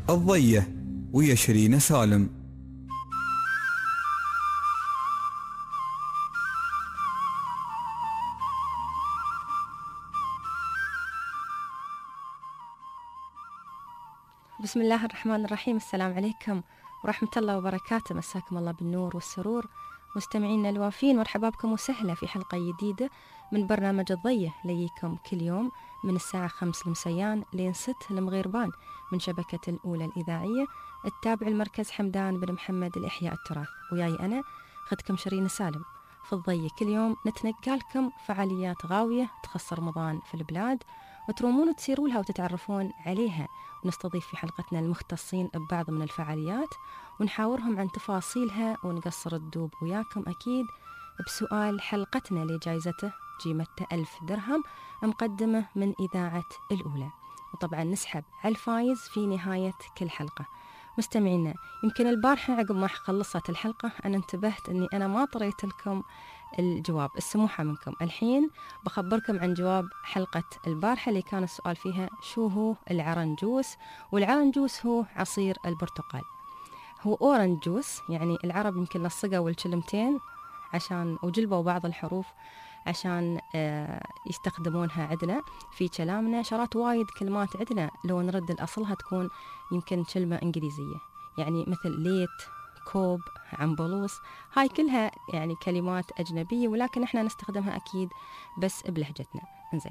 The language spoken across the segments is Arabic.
الضية ويا شيرين سالم. بسم الله الرحمن الرحيم. السلام عليكم ورحمة الله وبركاته. مساكم الله بالنور والسرور. مستمعينا الوافين، مرحبا بكم وسهلا في حلقة جديدة من برنامج الضية، ليكم كل يوم من الساعة 5 المسيان لين 6 المغيربان من شبكة الأولى الإذاعية التابع المركز حمدان بن محمد لإحياء التراث. وياي أنا أختكم شيرين سالم. في الضية كل يوم نتنقلكم فعاليات غاوية تخص رمضان في البلاد، وترومون وتسيروا لها وتتعرفون عليها. ونستضيف في حلقتنا المختصين ببعض من الفعاليات ونحاورهم عن تفاصيلها، ونقصر الدوب وياكم أكيد بسؤال حلقتنا اللي جايزته قيمته 1000 درهم مقدمة من إذاعة الأولى، وطبعا نسحب على الفايز في نهاية كل حلقة. مستمعينا، يمكن البارحة عقب ما خلصت الحلقة أنا انتبهت أني أنا ما طريت لكم الجواب، السموحة منكم. الحين بخبركم عن جواب حلقة البارحة اللي كان السؤال فيها شو هو العرنجوس. والعرنجوس هو عصير البرتقال، هو أورنج جوس. يعني العرب يمكن لصقوا الكلمتين عشان وجلبوا بعض الحروف عشان يستخدمونها عندنا في كلامنا. شرات وايد كلمات عندنا لو نرد الأصلها تكون يمكن كلمة إنجليزية، يعني مثل ليت، كوب، عنبلوس، هاي كلها يعني كلمات أجنبية، ولكن احنا نستخدمها أكيد بس بلهجتنا. انزين،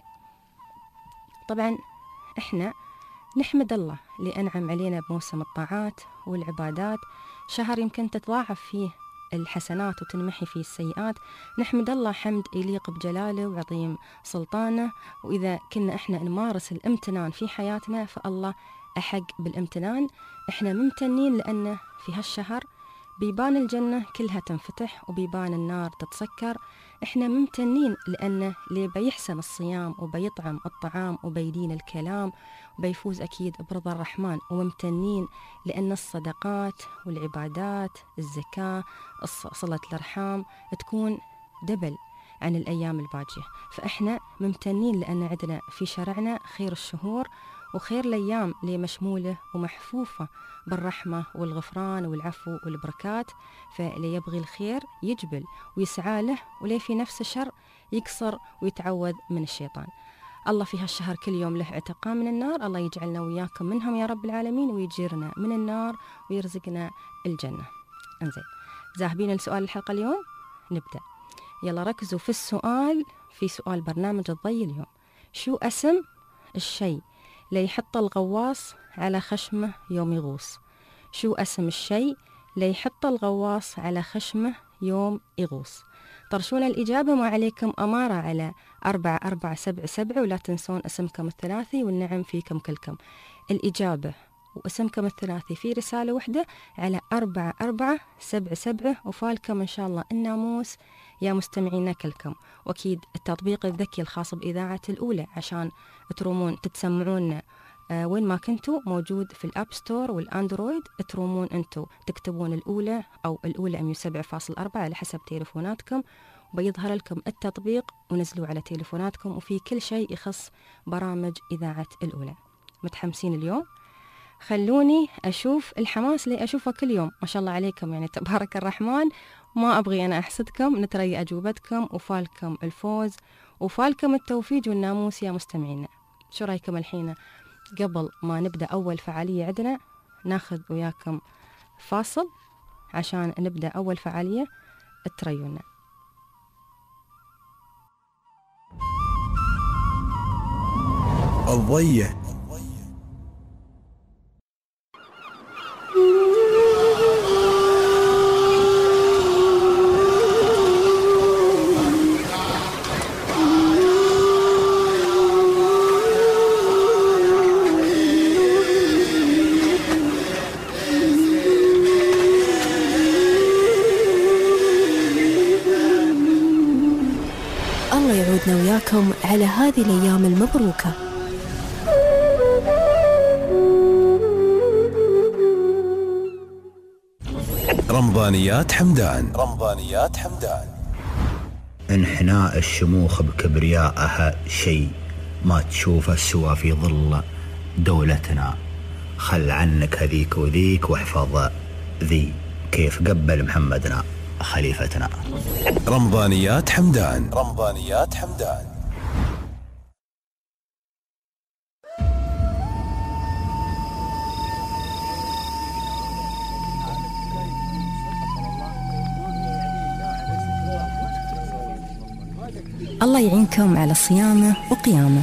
طبعا احنا نحمد الله لأنعم علينا بموسم الطاعات والعبادات، شهر يمكن تتضاعف فيه الحسنات وتنمحي فيه السيئات. نحمد الله حمد يليق بجلاله وعظيم سلطانه، وإذا كنا احنا نمارس الامتنان في حياتنا فالله أحق بالامتنان. احنا ممتنين لأن في هالشهر بيبان الجنة كلها تنفتح وبيبان النار تتسكر. احنا ممتنين لأن اللي بيحسن الصيام وبيطعم الطعام وبيدين الكلام وبيفوز أكيد برضا الرحمن. وممتنين لأن الصدقات والعبادات، الزكاة، صلة الأرحام تكون دبل عن الأيام الباجية. فإحنا ممتنين لأن عندنا في شرعنا خير الشهور وخير الأيام اللي مشمولة ومحفوفة بالرحمة والغفران والعفو والبركات. فاللي يبغي الخير يجبل ويسعى له، ولي في نفس الشر يكسر ويتعوذ من الشيطان. الله في هالشهر كل يوم له عتقاء من النار، الله يجعلنا وياكم منهم يا رب العالمين، ويجيرنا من النار ويرزقنا الجنة. انزين، ذاهبين لسؤال الحلقة اليوم. نبدأ، يلا ركزوا في السؤال. في سؤال برنامج الضي اليوم: شو اسم الشيء اللي يحط الغواص على خشمه يوم يغوص؟ شو اسم الشيء اللي يحط الغواص على خشمه يوم يغوص؟ طرشون الإجابة، ما عليكم أمارة على 4477، ولا تنسون اسمكم الثلاثي والنعم فيكم كلكم. الإجابة واسمكم الثلاثي في رسالة واحدة على 4477، وفالكم إن شاء الله الناموس يا مستمعينا كلكم. وأكيد التطبيق الذكي الخاص بإذاعة الأولى عشان ترومون تتسمعون وين ما كنتوا، موجود في الأب ستور والأندرويد. ترومون أنتوا تكتبون الأولى أو الأولى 107.4 على حسب تليفوناتكم، وبيظهر لكم التطبيق ونزلوا على تليفوناتكم، وفي كل شيء يخص برامج إذاعة الأولى. متحمسين اليوم؟ خلوني أشوف الحماس اللي أشوفه كل يوم. ما شاء الله عليكم، يعني تبارك الرحمن، ما أبغي أنا أحسدكم. نتري أجوبتكم وفالكم الفوز وفالكم التوفيق والناموس يا مستمعينا. شو رأيكم الحين قبل ما نبدأ أول فعالية عندنا ناخذ وياكم فاصل عشان نبدأ أول فعالية تريونا. الضية. الله يعودنا وياكم على هذه الأيام المبروكة. رمضانيات حمدان. انحناء الشموخ بكبريائها شيء ما تشوفه سوى في ظل دولتنا. خل عنك هذيك وذيك واحفظ ذي، كيف قبل محمدنا خليفتنا. رمضانيات حمدان. رمضانيات حمدان. الله يعينكم على صيامه وقيامه.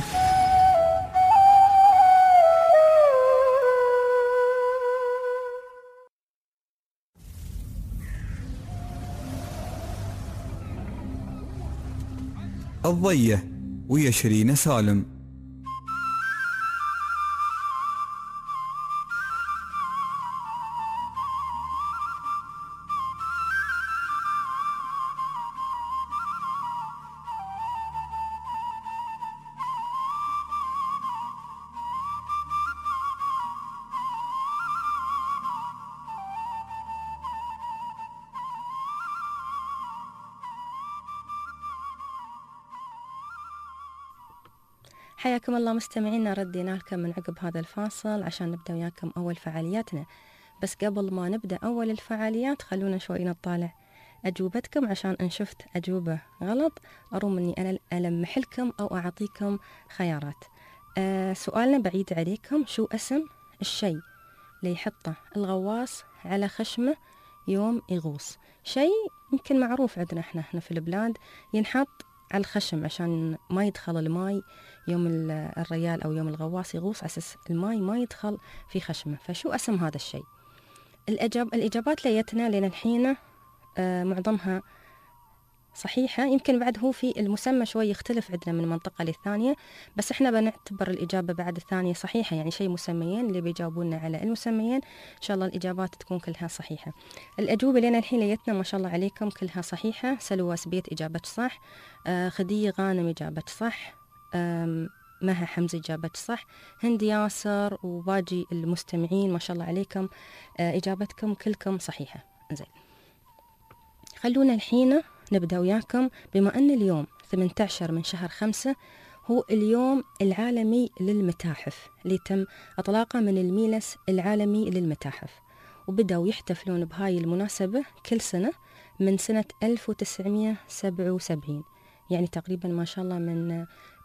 الضية ويا شيرين سالم. حياكم الله مستمعينا، ردينا لكم من عقب هذا الفاصل عشان نبدأ وياكم أول فعالياتنا. بس قبل ما نبدأ أول الفعاليات خلونا شوي نطالع أجوبتكم، عشان إن شفت أجوبة غلط أروم أني أنا ألمح لكم أو أعطيكم خيارات. سؤالنا بعيد عليكم، شو اسم الشيء اللي يحطه الغواص على خشمه يوم يغوص؟ شيء يمكن معروف عندنا احنا في البلاد، ينحط على الخشم عشان ما يدخل الماي يوم الريال أو يوم الغواص يغوص، على أساس الماي ما يدخل في خشمه. فشو اسم هذا الشيء؟ الإجابات ليتنا لنا الحين معظمها صحيحة، يمكن بعد هو في المسمى شوي يختلف عندنا من منطقة للثانية، بس احنا بنعتبر الإجابة بعد الثانية صحيحة، يعني شيء مسميين اللي بيجاوبونا على المسميين إن شاء الله الإجابات تكون كلها صحيحة. الأجوبة لنا الحين ليتنا ما شاء الله عليكم كلها صحيحة. سلوى بيت إجابة صح، خدية غانم إجابة صح، مها حمزة إجابة صح، هند ياسر وباقي المستمعين ما شاء الله عليكم إجابتكم كلكم صحيحة. زين، خلونا الحين نبدأ وياكم. بما أن اليوم 18 من شهر 5 هو اليوم العالمي للمتاحف اللي تم إطلاقه من المجلس العالمي للمتاحف، وبدأوا يحتفلون بهاي المناسبة كل سنة من سنة 1977، يعني تقريبا ما شاء الله من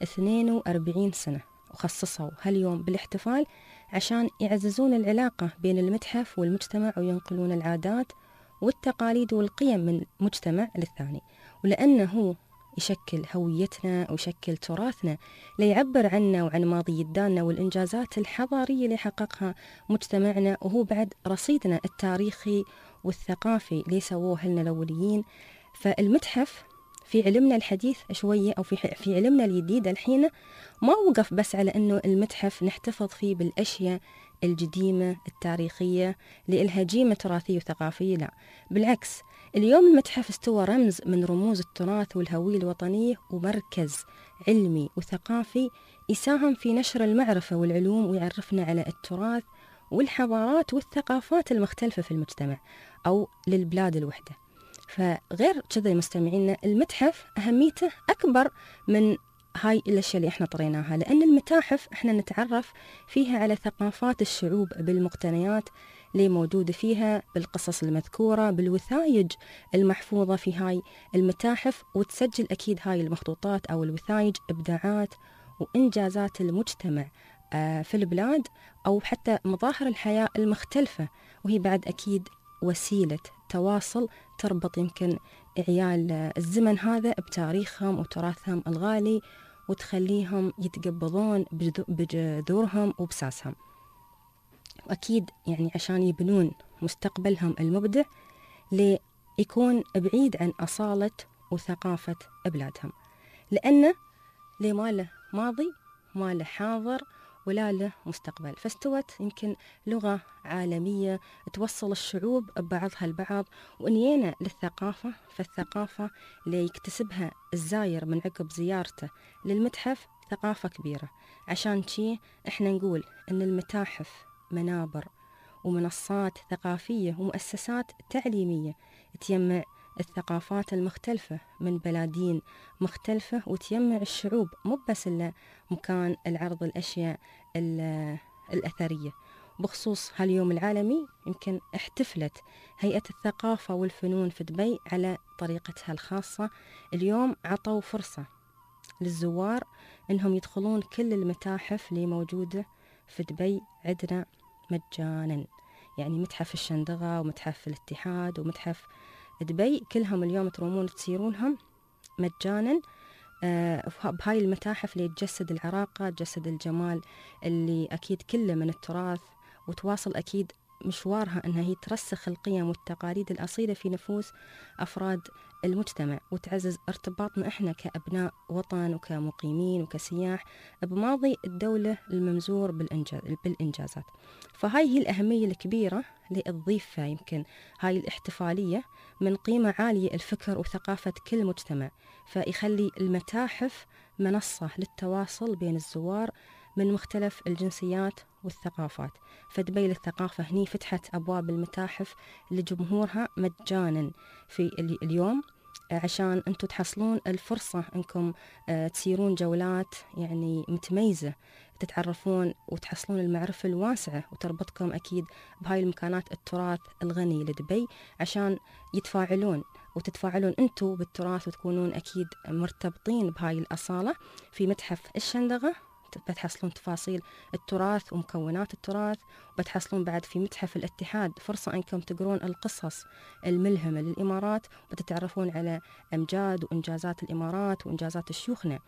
42 سنة، وخصصوا هاليوم بالاحتفال عشان يعززون العلاقة بين المتحف والمجتمع وينقلون العادات والتقاليد والقيم من مجتمع للثاني، ولأنه يشكل هويتنا ويشكل تراثنا ليعبر عنا وعن ماضي جداننا والإنجازات الحضارية اللي حققها مجتمعنا، وهو بعد رصيدنا التاريخي والثقافي اللي سووه لنا الأوليين. فالمتحف في علمنا الحديث شوية أو في علمنا الجديد الحين ما وقف بس على أنه المتحف نحتفظ فيه بالأشياء القديمة التاريخية لإلها جيمة تراثية وثقافية، لا بالعكس، اليوم المتحف استوى رمز من رموز التراث والهوية الوطنية، ومركز علمي وثقافي يساهم في نشر المعرفة والعلوم ويعرفنا على التراث والحضارات والثقافات المختلفة في المجتمع أو للبلاد الوحدة. فغير كذا مستمعينا، المتحف أهميته أكبر من هاي الأشياء اللي احنا طريناها، لأن المتاحف احنا نتعرف فيها على ثقافات الشعوب بالمقتنيات اللي موجودة فيها، بالقصص المذكورة، بالوثائج المحفوظة في هاي المتاحف، وتسجل أكيد هاي المخطوطات أو الوثائج إبداعات وإنجازات المجتمع في البلاد أو حتى مظاهر الحياة المختلفة، وهي بعد أكيد وسيلة تواصل تربط يمكن عيال الزمن هذا بتاريخهم وتراثهم الغالي، وتخليهم يتقبضون بجذورهم وبساسهم، وأكيد يعني عشان يبنون مستقبلهم المبدع ليكون بعيد عن أصالة وثقافة بلادهم، لأنه ما له ماضي ما له حاضر ولا له مستقبل. فاستوت يمكن لغة عالمية توصل الشعوب ببعضها البعض، وانينا للثقافة، فالثقافة اللي يكتسبها الزاير من عقب زيارته للمتحف ثقافة كبيرة. عشان شي احنا نقول ان المتاحف منابر ومنصات ثقافية ومؤسسات تعليمية تجمع الثقافات المختلفة من بلادين مختلفة، وتجمع الشعوب مو بس إلا مكان العرض الأشياء الأثرية. بخصوص هاليوم العالمي، يمكن احتفلت هيئة الثقافة والفنون في دبي على طريقتها الخاصة. اليوم عطوا فرصة للزوار إنهم يدخلون كل المتاحف اللي موجودة في دبي عندنا مجانا، يعني متحف الشندقة ومتحف الاتحاد ومتحف دبي كلهم اليوم ترومون تسيرونهم مجانا. بهاي المتاحف اللي تجسد العراقة، تجسد الجمال اللي أكيد كله من التراث، وتواصل أكيد مشوارها أنها هي ترسخ القيم والتقاليد الأصيلة في نفوس أفراد المجتمع، وتعزز ارتباطنا إحنا كأبناء وطن وكمقيمين وكسياح بماضي الدولة الممزور بالإنجازات. فهاي هي الأهمية الكبيرة اللي تضيفها يمكن هاي الاحتفالية من قيمة عالية الفكر وثقافة كل مجتمع، فيخلي المتاحف منصة للتواصل بين الزوار من مختلف الجنسيات والثقافات. فدبي للثقافة هني فتحت أبواب المتاحف لجمهورها مجانا في اليوم، عشان أنتم تحصلون الفرصة أنكم تسيرون جولات يعني متميزة، تتعرفون وتحصلون المعرفة الواسعة، وتربطكم أكيد بهاي المكانات التراث الغني لدبي، عشان يتفاعلون وتتفاعلون أنتم بالتراث، وتكونون أكيد مرتبطين بهاي الأصالة. في متحف الشندقة بتحصلون تفاصيل التراث ومكونات التراث، وبتحصلون بعد في متحف الاتحاد فرصة أنكم تقرون القصص الملهمة للإمارات، وبتتعرفون على أمجاد وإنجازات الإمارات وإنجازات شيوخنا،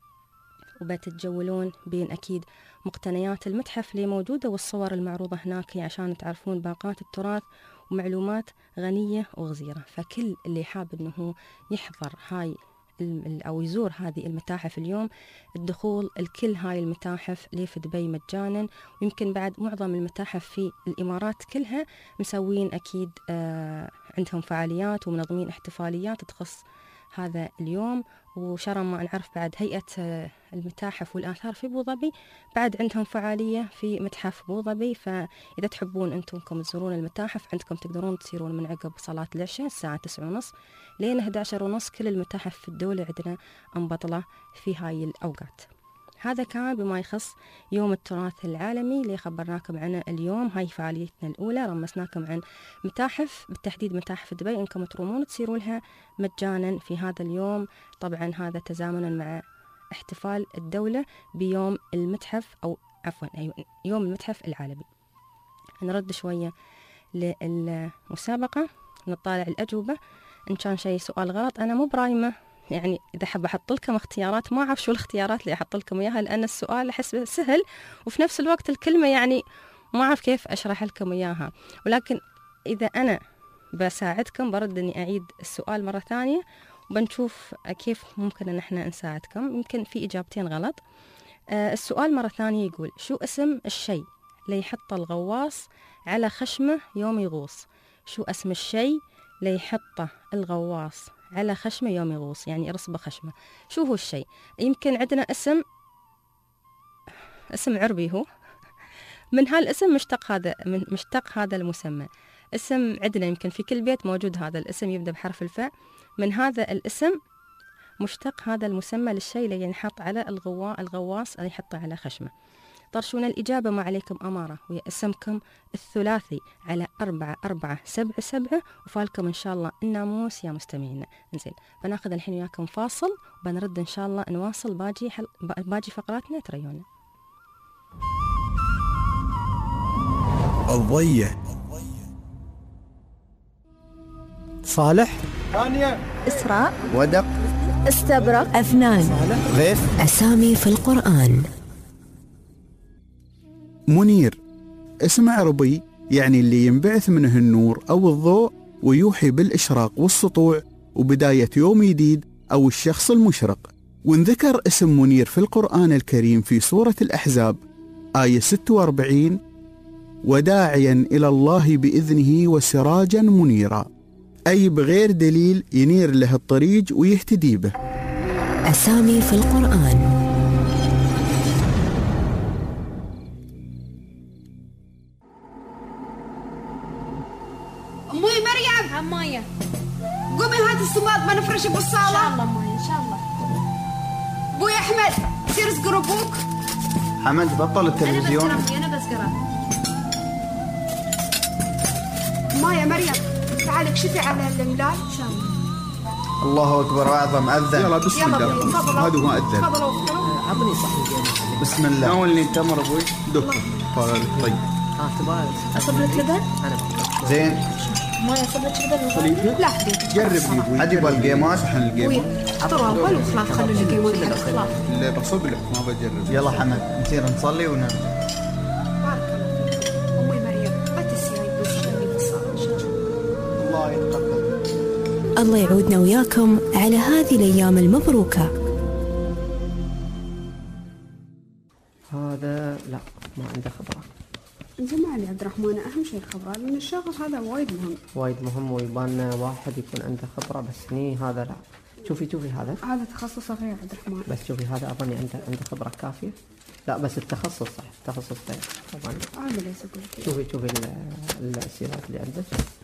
وبتتجولون بين أكيد مقتنيات المتحف اللي موجودة والصور المعروضة هناك، عشان تعرفون باقات التراث ومعلومات غنية وغزيرة. فكل اللي حاب أنه يحضر هاي أو يزور هذه المتاحف اليوم، الدخول الكل هاي المتاحف اللي في دبي مجانا. ويمكن بعد معظم المتاحف في الإمارات كلها مسوين أكيد عندهم فعاليات ومنظمين احتفاليات تخص هذا اليوم. وشرم ما نعرف بعد هيئة المتاحف والآثار في أبو ظبي بعد عندهم فعالية في متحف أبو ظبي، فإذا تحبون أنتم تزورون المتاحف عندكم تقدرون تسيرون من عقب صلاة العشاء الساعة 9:30 لين 11:30. كل المتاحف في الدولة عندنا مبطلة في هاي الأوقات. هذا كان بما يخص يوم التراث العالمي اللي خبرناكم عنه اليوم. هاي فعاليتنا الأولى، رمسناكم عن متاحف، بالتحديد متاحف دبي إنكم ترومون تسيرون لها مجانا في هذا اليوم. طبعا هذا تزامنا مع احتفال الدولة بيوم المتحف، أو عفوا يوم المتحف العالمي. نرد شوية للمسابقة نطالع الأجوبة، إن كان شيء سؤال غلط أنا مو برايمة، يعني إذا حاب أحط لكم اختيارات ما أعرف شو الاختيارات اللي أحط لكم إياها، لأن السؤال أحس سهل وفي نفس الوقت الكلمة يعني ما أعرف كيف أشرح لكم إياها. ولكن إذا أنا بساعدكم برد إني أعيد السؤال مرة ثانية وبنشوف كيف ممكن أن احنا نساعدكم. يمكن في إجابتين غلط. السؤال مرة ثانية يقول: شو اسم الشيء اللي يحط الغواص على خشمه يوم يغوص؟ شو اسم الشيء اللي يحطه الغواص على خشمه يوم يغوص، يعني يرصبه خشمه؟ شو هو الشيء؟ يمكن عندنا اسم عربي هو من هالاسم مشتق هذا المسمى. اسم عندنا يمكن في كل بيت موجود هذا الاسم يبدأ بحرف الفاء، من هذا الاسم مشتق هذا المسمى للشيء اللي ينحط على الغواص اللي يحطه على خشمه. طرشون الإجابة ما عليكم أمارة، ويا اسمكم الثلاثي على 4477 وفالكم إن شاء الله الناموس يا مستمعينا. إنزين بناخذ الحين وياكم فاصل وبنرد إن شاء الله نواصل باقي فقراتنا. تريونا الضية. صالح، إسراء، ودق، استبرق، أفنان، غيث. أسامي في القرآن. منير اسم عربي يعني اللي ينبعث منه النور أو الضوء ويوحي بالإشراق والسطوع وبداية يوم جديد أو الشخص المشرق. وانذكر اسم منير في القرآن الكريم في سورة الأحزاب آية 46: وداعيا إلى الله بإذنه وسراجا منيرا، أي بغير دليل ينير له الطريق ويهتدي به. أسامي في القرآن. أمي مريم، عماية قومي هات السماط بنفرش بالصالة. إن شاء الله مايا إن شاء الله. أبوي أحمد سير اسقر أبوك. حمد بطل التلفزيون. أنا بس قرأ. مايا مريم تعالي اكشفي على الملاي. الله اكبر واعظم اذن. يلا بسم يلا الله. ابوي تفضل. هذا هو أذن. تفضل ابوي. عطني صحن. بسم الله. ناولني تمر ابوي. دكتور طيب. تبغى أصب لك لبن؟ زين. ما يصب لك لبن؟ صليبي لا حبيبي جرب يا ابوي. عاد يبغى القيمات. صحن القيمة اعطوا اول وخلاص خلوا لي قيمة خلاص. اللي بصب لك ما بجرب. يلا حمد نصير نصلي ونرجع. بارك الله فيك. امي مريم لا تسيري بس شوي بالصلاة ان شاء الله. الله يتقبل. الله يعودنا وياكم على هذه الأيام المبروكة. هذا لا ما عنده خبرة. جماعة يا عبد الرحمن اهم شيء الخبرة لان الشغل هذا وايد مهم. وايد مهم ويبان واحد يكون عنده خبرة بس هذا لا. شوفي هذا تخصصه غير عبد الرحمن. بس شوفي هذا أظني عنده خبرة كافية. لا بس التخصص صح التخصص غير أظني. عامل ايش اقول لك. شوفي السيرات اللي عندك.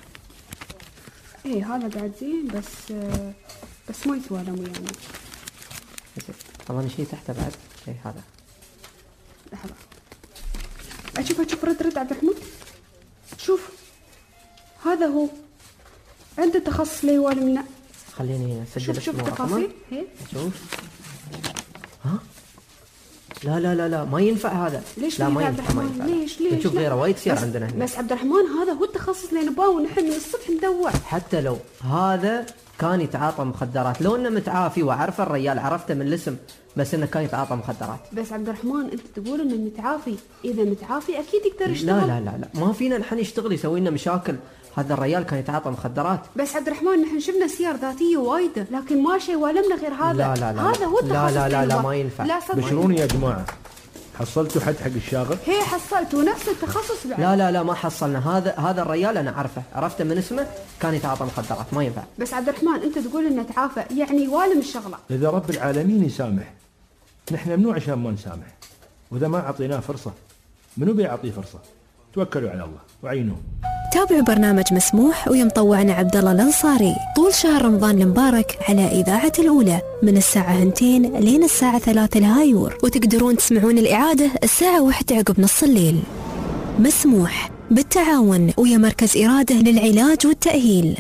ايه هذا بعد زين بس ما يسوى لهم يعني. أظني شيء تحته بعد شيء هذا. لحظة أشوف رد عبد الرحمن. شوف هذا هو عنده تخصص لي يوالي منه. خليني أسجل شوف اسمه ورقمه. تفاصيل هي. شوف ها لا ما ينفع هذا. ليش لا ما ما ينفع ينفع عبد الرحمن؟ ليش نشوف غيره وايد سيارة عندنا هنا. بس عبد الرحمن هذا هو التخصص اللي نباه ونحن من الصبح ندور. حتى لو هذا كان يتعاطى مخدرات لو انه متعافي وعرفه الرجال عرفته من الاسم بس انه كان يتعاطى مخدرات. بس عبد الرحمن انت تقول انه متعافي، اذا متعافي اكيد يقدر يشتغل. لا ما فينا نحن يشتغل يسوي لنا مشاكل. هذا الرجال كان يتعاطى مخدرات. بس عبد الرحمن نحن شفنا سيار ذاتيه وايده لكن ما شيء ولمنا غير هذا. لا هذا هو التخصص. لا ما ينفع. لا صدق. بشروني يا جماعة حصلتوا حد حق الشاغر؟ هي حصلت ونفس التخصص بعد. لا ما حصلنا. هذا الرجال انا عرفته من اسمه كان يتعاطى مخدرات ما ينفع. بس عبد الرحمن انت تقول انه تعافى يعني والم الشغله. إذا رب العالمين يسامح نحن منو عشان ما نسامح؟ وإذا ما أعطيناه فرصة منو بيعطيه فرصة؟ توكلوا على الله وعينوه. تابعوا برنامج مسموح ويا مطوعنا عبد الله الأنصاري طول شهر رمضان المبارك على إذاعة الأولى من الساعة 2 لين الساعة 3 الهايور، وتقدرون تسمعون الإعادة الساعة 1 عقب نص الليل. مسموح بالتعاون ويا مركز إرادة للعلاج والتأهيل.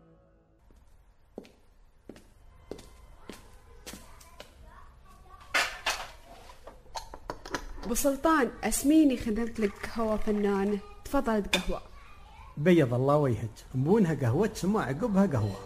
ابو سلطان اسميني خدمت لك قهوه فنانه. تفضلت قهوه. بيض الله وجهك. نبونها قهوة ثم عقبها قهوة.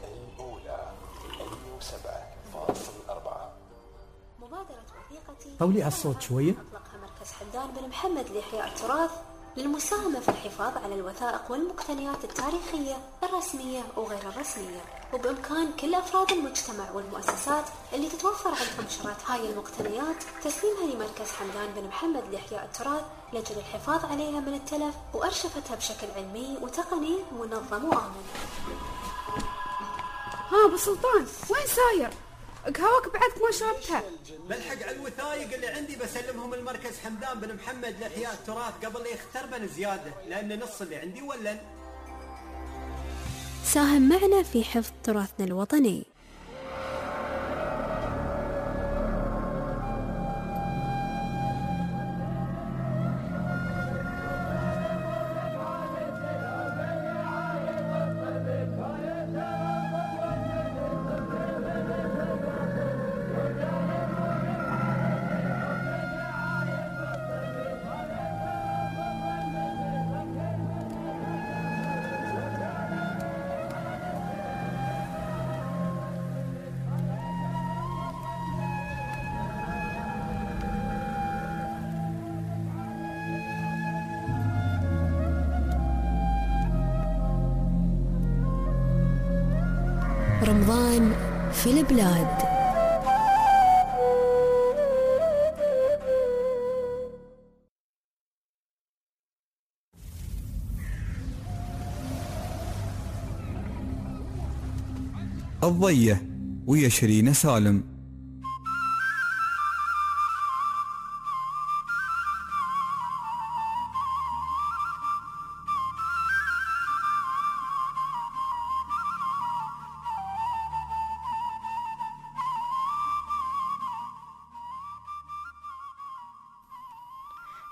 مبادرة وثيقتي طولي على الصوت شوية. أطلقها مركز حمدان بن محمد لإحياء التراث للمساهمة في الحفاظ على الوثائق والمقتنيات التاريخية الرسمية وغير الرسمية، وبإمكان كل أفراد المجتمع والمؤسسات اللي تتوفر عندهم شرايط هاي المقتنيات تسليمها لمركز حمدان بن محمد لإحياء التراث لأجل الحفاظ عليها من التلف وأرشفتها بشكل علمي وتقني منظم وآمن. ها ابو سلطان وين ساير؟ قهوك بعدك ما شربتها. بلحق على الوثائق اللي عندي بسلمهم المركز حمدان بن محمد لإحياء التراث قبل لا يختربن زيادة لأن نص اللي عندي ولن. ساهم معنا في حفظ تراثنا الوطني. رمضان في البلاد. الضية ويا شيرين سالم.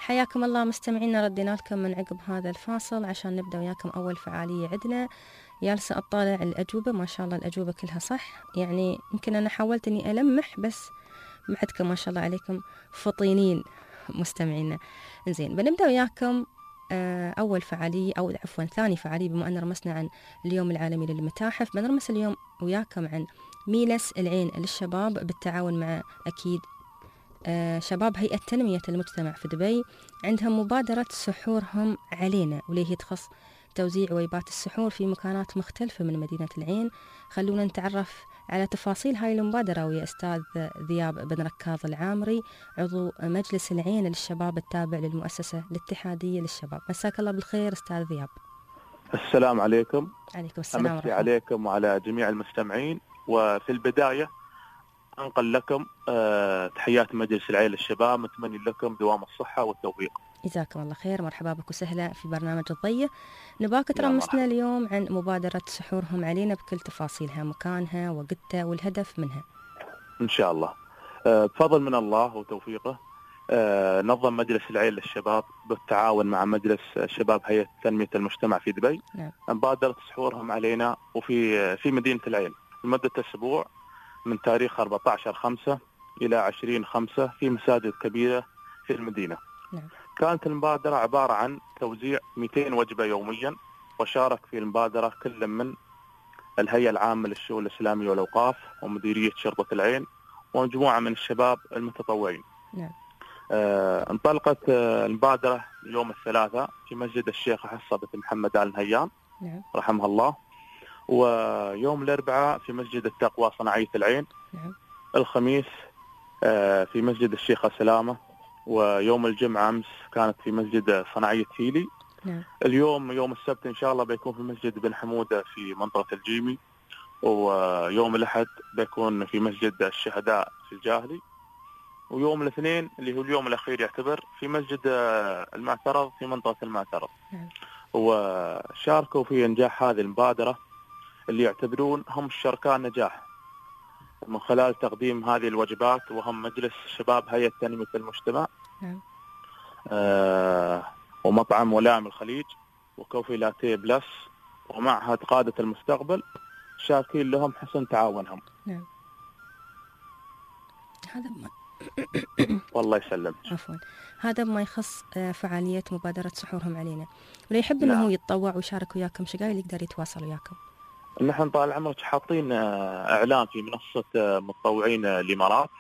حياكم الله مستمعينا، ردينا لكم من عقب هذا الفاصل عشان نبدأ وياكم أول فعالية عندنا. جالسة أطالع الأجوبة، ما شاء الله الأجوبة كلها صح، يعني يمكن أنا حاولت إني ألمح بس بعدكم ما شاء الله عليكم فطينين مستمعينا. إنزين بنبدأ وياكم أول فعالية أو عفوا ثاني فعالية، بما أن رمسنا عن اليوم العالمي للمتاحف، بنرمس اليوم وياكم عن ميلس العين للشباب بالتعاون مع أكيد شباب هيئة تنمية المجتمع في دبي. عندهم مبادرة سحورهم علينا، واللي هي تخص توزيع وجبات السحور في مكانات مختلفة من مدينة العين. خلونا نتعرف على تفاصيل هاي المبادرة ويا أستاذ ذياب بن ركاض العامري، عضو مجلس العين للشباب التابع للمؤسسة الاتحادية للشباب. مساك الله بالخير أستاذ ذياب. السلام عليكم. عليكم السلام أمسي عليكم وعلى جميع المستمعين. وفي البداية أنقل لكم تحيات مجلس العين للشباب، متمني لكم دوام الصحة والتوفيق. جزاكم الله خير، مرحبا بك وسهلا في برنامج الضية. نباك ترمسنا اليوم عن مبادرة سحورهم علينا بكل تفاصيلها، مكانها وقتها والهدف منها. إن شاء الله بفضل من الله وتوفيقه نظم مجلس العين للشباب بالتعاون مع مجلس شباب هيئة تنمية المجتمع في دبي مبادرة سحورهم علينا وفي مدينة العين لمدة أسبوع من تاريخ 14/5 إلى 20/5 في مساجد كبيرة في المدينة. كانت المبادرة عبارة عن توزيع 200 وجبة يوميا، وشارك في المبادرة كل من الهيئة العامة للشؤون الإسلامية والأوقاف ومديرية شرطة العين ومجموعة من الشباب المتطوعين. انطلقت المبادرة يوم الثلاثاء في مسجد الشيخ حصة بنت محمد آل نهيان رحمها الله، ويوم الأربعاء في مسجد التقوى صناعية العين، الخميس في مسجد الشيخ سلامة، ويوم الجمعة أمس كانت في مسجد صناعية هيلي. اليوم يوم السبت إن شاء الله بيكون في مسجد بن حمودة في منطقة الجيمي، ويوم الأحد بيكون في مسجد الشهداء في الجاهلي، ويوم الاثنين اللي هو اليوم الأخير يعتبر في مسجد المعترض في منطقة المعترض. وشاركوا في إنجاح هذه المبادرة اللي يعتبرون هم الشركاء النجاح من خلال تقديم هذه الوجبات، وهم مجلس شباب هيئة تنمية المجتمع ومطعم ولائم الخليج وكوفي لاتيه بلس ومعهد قادة المستقبل، شاكرين لهم حسن تعاونهم. هذا ما والله يسلم. عفوا، هذا ما يخص فعالية مبادرة سحورهم علينا. واللي يحب انه هو يتطوع ويشارك وياكم شقايل يقدر يتواصل وياكم. نحن طال عمرك حاطين اعلان في منصة متطوعين الامارات،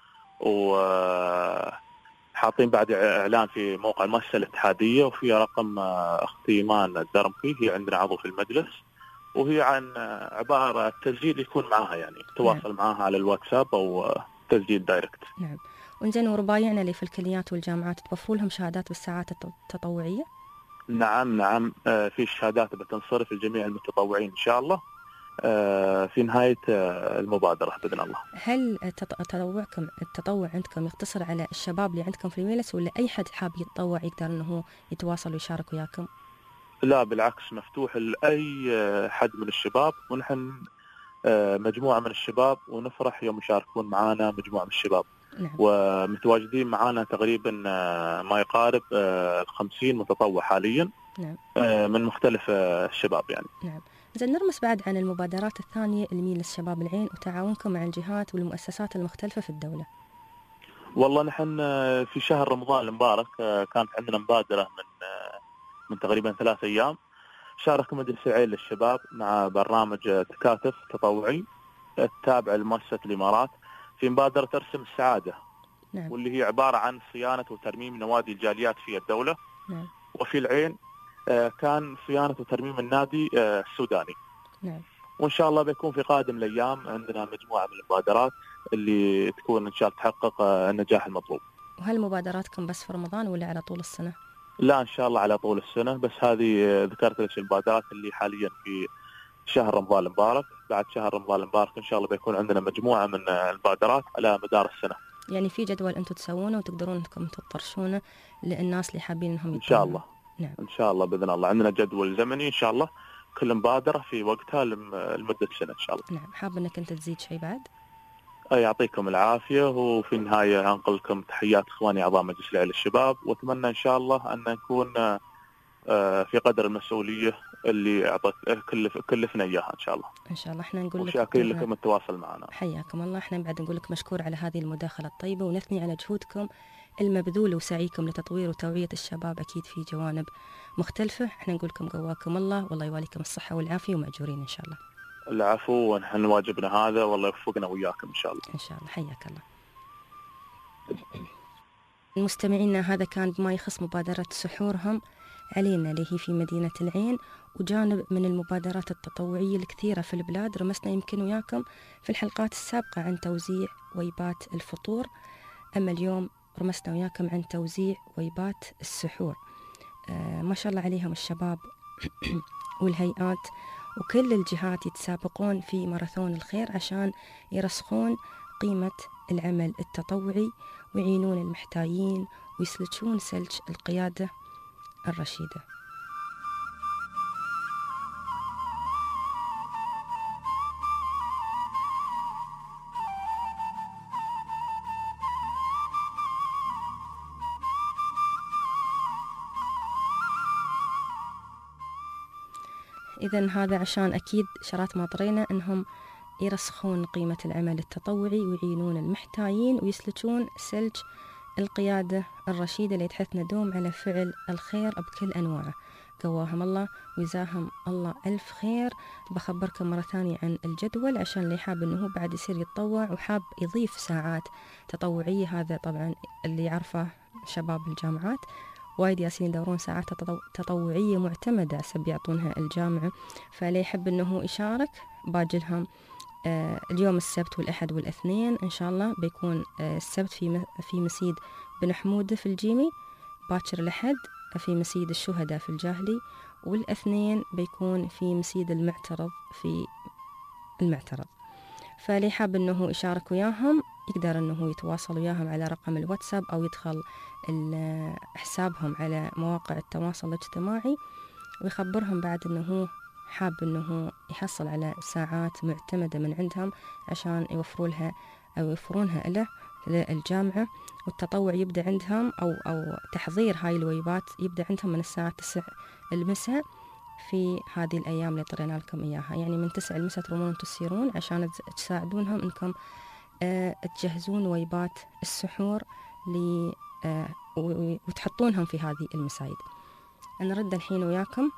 وحاطين بعد اعلان في موقع المؤسسة الاتحادية، وفي رقم اختي ايمان الدرمكي، هي عندنا عضو في المجلس، وهي عن عبارة التسجيل يكون معها، يعني تواصل معها على الواتساب او تسجيل دايركت. نعم. وإنزين وربايعنا اللي في الكليات والجامعات توفروا لهم شهادات بالساعات التطوعية؟ نعم في شهادات بتنصرف لجميع المتطوعين إن شاء الله في نهاية المبادرة بإذن الله. هل التطوع عندكم يقتصر على الشباب اللي عندكم في الميلس، ولا أي حد حاب يتطوع يقدر أنه يتواصل ويشارك وياكم؟ لا بالعكس، مفتوح لأي حد من الشباب، ونحن مجموعة من الشباب ونفرح يوم يشاركون معنا مجموعة من الشباب. ومتواجدين معنا تقريبا ما يقارب 50 متطوع حاليا من مختلف الشباب يعني. نعم. إذا نرمس بعد عن المبادرات الثانية الميلس شباب العين وتعاونكم مع الجهات والمؤسسات المختلفة في الدولة. والله نحن في شهر رمضان المبارك كانت عندنا مبادرة من تقريبا 3 أيام، شارك مجلس العين للشباب مع برنامج تكاتف تطوعي التابع لمؤسسة الإمارات في مبادرة أرسم السعادة. واللي هي عبارة عن صيانة وترميم نوادي الجاليات في الدولة. وفي العين كان صيانة وترميم النادي السوداني. وإن شاء الله بيكون في قادم الأيام عندنا مجموعة من المبادرات اللي تكون إن شاء الله تحقق النجاح المطلوب. وهل مبادراتكم بس في رمضان ولا على طول السنة؟ لا إن شاء الله على طول السنة، بس هذه ذكرت لك المبادرات اللي حاليا في شهر رمضان المبارك. بعد شهر رمضان المبارك إن شاء الله بيكون عندنا مجموعة من المبادرات على مدار السنة. يعني في جدول أنتم تسوونه وتقدرون أنكم تطرشونه للناس اللي حابين إنهم إن شاء الله. نعم. إن شاء الله بإذن الله عندنا جدول زمني إن شاء الله، كل مبادرة في وقتها لمدة سنة إن شاء الله. نعم. حاب إنك أنت تزيد شيء بعد؟ يعطيكم العافية. وفي النهاية أنقل لكم تحيات إخواني أعضاء مجلس العيلة الشباب، وأتمنى إن شاء الله أن نكون في قدر المسؤولية اللي كلفنا إياها إن شاء الله. إن شاء الله. إحنا نقول وشاكرين لكم التواصل معنا. حياكم الله. إحنا بعد نقول لك مشكور على هذه المداخلة الطيبة، ونثني على جهودكم المبذولة وسعيكم لتطوير وتوعية الشباب أكيد في جوانب مختلفة. إحنا نقول لكم قواكم الله، والله يواليكم الصحة والعافية، ومأجورين إن شاء الله. العفو، ونحن واجبنا هذا، والله يوفقنا وياكم إن شاء الله. إن شاء الله. حياك الله. المستمعين، هذا كان بما يخص مبادرة سحورهم علينا اللي هي في مدينة العين، وجانب من المبادرات التطوعية الكثيرة في البلاد. رمسنا يمكن وياكم في الحلقات السابقة عن توزيع ويبات الفطور، أما اليوم رمسنا وياكم عن توزيع ويبات السحور. ما شاء الله عليهم الشباب والهيئات وكل الجهات يتسابقون في ماراثون الخير عشان يرسخون قيمة العمل التطوعي ويعينون المحتاجين ويسلكون سلك القيادة الرشيدة. إذن هذا عشان أكيد شرات ماطرينا أنهم يرسخون قيمة العمل التطوعي ويعينون المحتاجين ويسلكون سلك القيادة الرشيدة اللي تحثنا دوم على فعل الخير بكل أنواعه. قواهم الله ويزاهم الله ألف خير. بخبركم مرة ثانية عن الجدول عشان اللي حاب أنه بعد يصير يتطوع وحاب يضيف ساعات تطوعية. هذا طبعا اللي يعرفه شباب الجامعات، وايد ياسين يدورون ساعات تطوعية معتمدة سب يعطونها الجامعة، فاللي يحب أنه يشارك باجلهم اليوم السبت والأحد والاثنين إن شاء الله. بيكون السبت في مسيد بن حمودة في الجيمي، باكر الأحد في مسيد الشهداء في الجاهلي، والاثنين بيكون في مسيد المعترض في المعترض. فاللي حاب أنه يشارك وياهم يقدر أنه يتواصل وياهم على رقم الواتساب أو يدخل حسابهم على مواقع التواصل الاجتماعي ويخبرهم بعد أنه حاب أنه يحصل على ساعات معتمدة من عندهم عشان يوفرونها له للجامعة. والتطوع يبدأ عندهم أو تحضير هاي الويبات يبدأ عندهم من الساعة 9 المساء في هذه الأيام اللي طرينا لكم إياها، يعني من 9 المساء ترمون تسيرون عشان تساعدونهم أنكم تجهزون ويبات السحور وتحطونهم في هذه المسايد. نرد الحين وياكم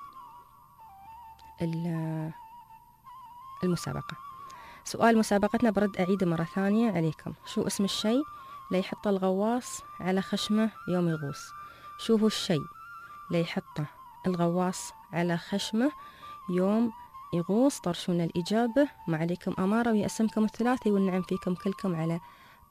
المسابقة. سؤال مسابقتنا برد أعيده مرة ثانية عليكم. شو اسم الشيء اللي يحط الغواص على خشمه يوم يغوص؟ شو هو الشيء اللي يحطه الغواص على خشمه يوم يغوص؟ طرشون الإجابة، ما عليكم أمارة ويقسمكم الثلاثي والنعم فيكم كلكم على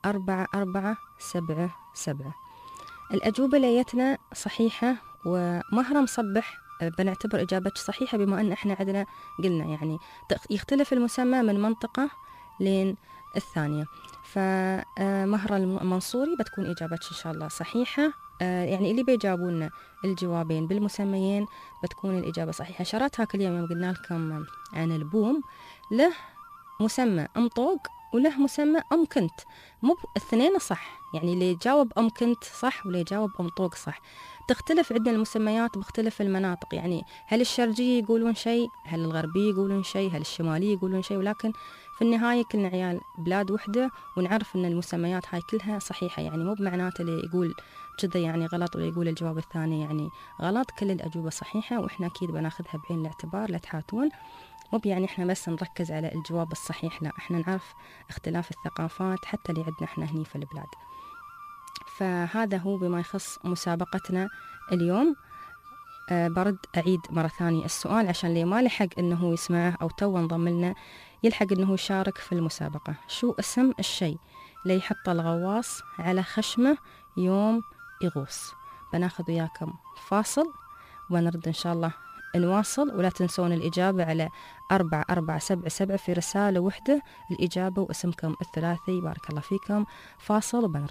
4477. الأجوبة ليتنا صحيحة ومهرة مصبح بنعتبر إجابتك صحيحة بما أن إحنا عندنا قلنا يعني يختلف المسمى من منطقة لين الثانية. فمهرة المنصوري بتكون إجابتك إن شاء الله صحيحة. يعني اللي بيجاوبونا الجوابين بالمسميين بتكون الإجابة صحيحة. شرات هاك اليوم يوم قلنا لكم عن البوم له مسمى أم طوق وله مسمى أم كنت، مو الاثنين صح، يعني اللي يجاوب أم كنت صح واللي يجاوب أم طوق صح. تختلف عندنا المسميات باختلف المناطق، يعني هل الشرقية يقولون شيء، هل الغربية يقولون شيء، هل الشمالية يقولون شيء، ولكن في النهاية كلنا عيال بلاد وحدة ونعرف أن المسميات هاي كلها صحيحة. يعني مو بمعناته اللي يقول كذا يعني غلط ولا يقول الجواب الثاني يعني غلط، كل الأجوبة صحيحة وإحنا أكيد بناخذها بعين الاعتبار لا تحاتون. مو يعني إحنا بس نركز على الجواب الصحيح، لا إحنا نعرف اختلاف الثقافات حتى اللي عندنا إحنا هني في البلاد. فهذا هو بما يخص مسابقتنا اليوم. برد أعيد مرة ثانية السؤال عشان اللي ما لحق إنه يسمعه أو تو انضم لنا يلحق إنه يشارك في المسابقة. شو اسم الشيء اللي يحط الغواص على خشمه يوم يغوص؟ بناخذ وياكم فاصل وبنرد إن شاء الله نواصل، ولا تنسون الإجابة على 4477 في رسالة وحدة الإجابة واسمكم الثلاثي. بارك الله فيكم. فاصل وبنرد.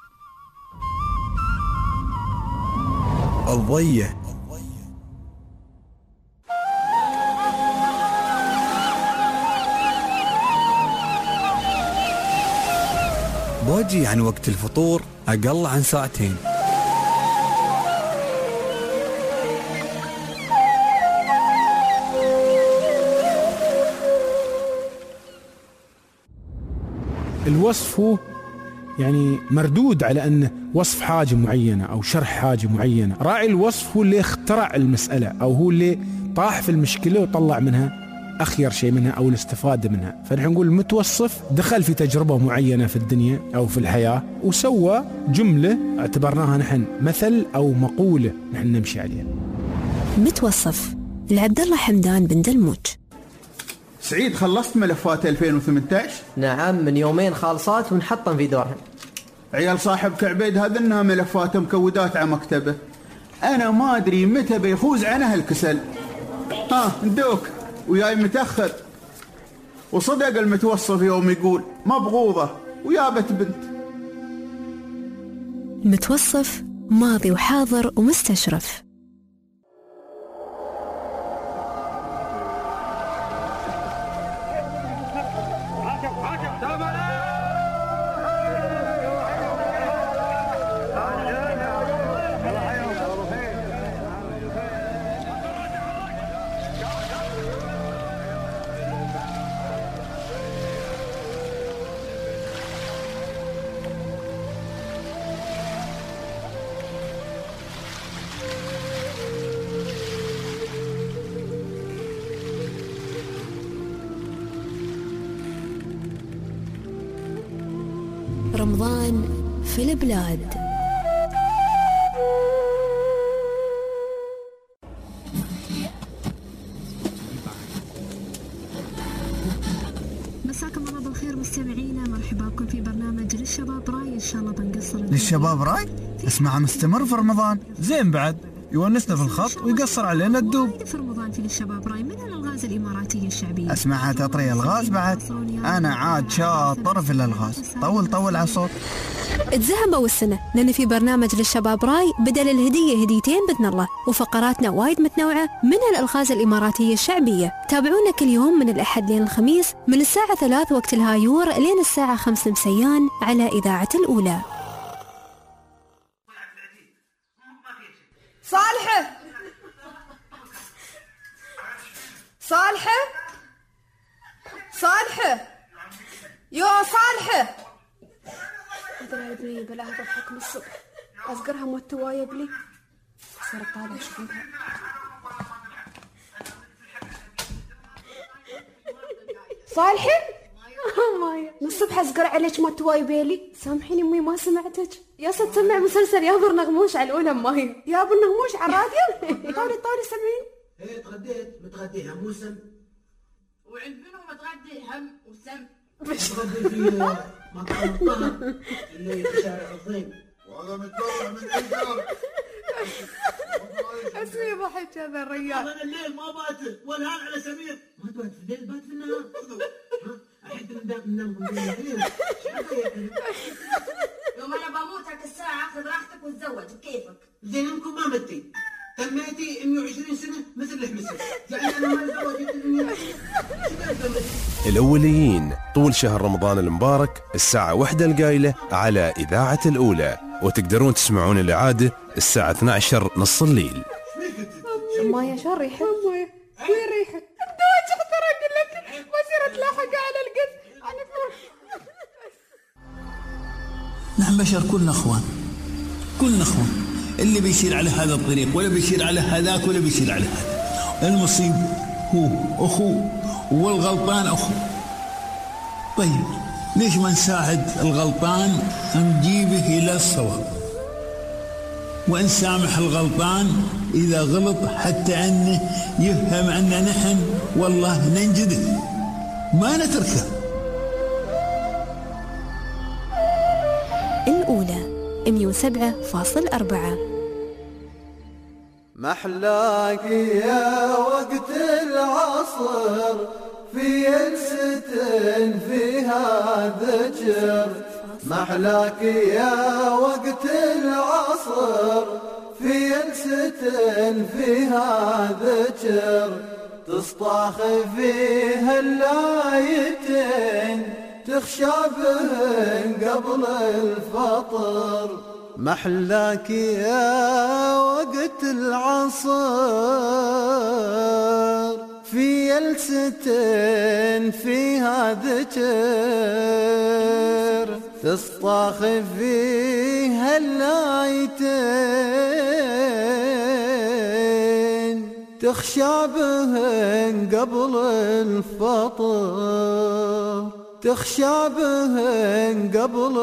الضية زواجي عن وقت الفطور أقل عن ساعتين. الوصف هو يعني مردود على أنه وصف حاجة معينة أو شرح حاجة معينة. راعي الوصف هو اللي اخترع المسألة أو هو اللي طاح في المشكلة وطلع منها أخير شيء منها أو الاستفادة منها. فنحن نقول المتوصف دخل في تجربة معينة في الدنيا أو في الحياة وسوى جملة اعتبرناها نحن مثل أو مقولة نحن نمشي عليها. متوصف لعبد الله حمدان بن دلموج. سعيد، خلصت ملفات 2018؟ نعم، من يومين خالصات ونحطم في دورهم. عيال صاحبك عبيد هذا انها ملفات مكودات على مكتبه. انا ما ادري متى بيفوز عنها الكسل. ندوك وياي متأخر. وصدق المتوصف يوم يقول مبغوضة ويابت بنت. متوصف ماضي وحاضر ومستشرف. رمضان في البلاد. مساكم الله بالخير مستمعينا، مرحبا بكم في برنامج للشباب راي. ان شاء الله بنقصر للشباب راي اسمعها مستمر في رمضان، زين بعد يونسنا في الخط ويقصر علينا الدوب. في رمضان في للشباب راي من الالغاز الاماراتيه الشعبيه. اسمعها تطري الغاز بعد، انا عاد شاطر في الالغاز. طول على الصوت. تزهموا السنة لأن في برنامج للشباب راي بدل الهدية هديتين بإذن الله، وفقراتنا وايد متنوعة من الألغاز الإماراتية الشعبية. تابعونا كل يوم من الأحد لين الخميس من الساعة 3 وقت الهايور لين الساعة 5 مسيان على إذاعة الأولى. صالحة يا صالحة، هذا البنية بلا هذا الحكم الصبح أذكرها موتواية بلي صار طالع شوفها. صالحة من الصبح أذكر عليك موتواية بيلي. سامحيني أمي ما سمعتك. يا ست سمع مسلسل يا ابو النغموش على الأولى ماي. يا ابو النغموش على الراديو. طولي سمعين. ايه تغديت متغدي هم وسم. وعند منو متغدي هم وسم؟ متغدي في مطعم الطهر اللي في شارع الضيم. وهذا متطلع من الدار. اسمي ضحك هذا الرجال. انا الليل ما باتل والهان على سمير. ما تبات في الليل بات في النهار. احد ننام بالليل. يوم انا بموتك الساعة خذ راحتك وتزوج بكيفك. زين انكم ما متي. تميتي 120 سنة مثل الحمسة. يعني انا ما تزوجت الأوليين طول شهر رمضان المبارك الساعة 1 القايلة على إذاعة الأولى، وتقدرون تسمعون الإعادة الساعة 12 نص الليل. مايا شو الريحة؟ وين ريحة؟ بدوش اخترق لك ما صير تلاحق على القز. نحن بشر كلنا اخوان، اللي بيصير على هذا الطريق ولا بيصير على هذاك ولا بيصير على هذا. المصيب هو أخوه والغلطان أخوه. طيب ليش ما نساعد الغلطان نجيبه إلى الصواب ونسامح الغلطان إذا غلط حتى أنه يفهم أن نحن والله ننجده ما نتركه. الأولى 107.4. محلاك يا وقت العصر في انستن فيها ذكر. محلاك يا وقت العصر في انستن فيها ذكر. تصطاخ فيها اللايتين تخشى بهن قبل الفطر. محلاك يا وقت العصر في جلسة فيها ذكر تصطاخ فيها اللايتين تخشى بهن قبل الفطر. تخشى بهن قبل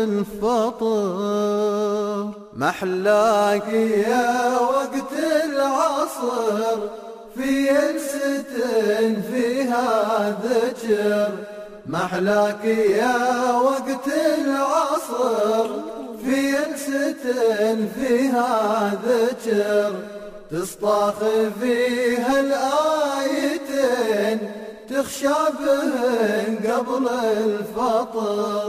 الفطر. محلاك يا وقت العصر في جلسة فيها ذكر. محلاك يا وقت العصر في جلسة فيها ذكر تصطاخ فيها الآيتين تخشى بهن قبل الفطر.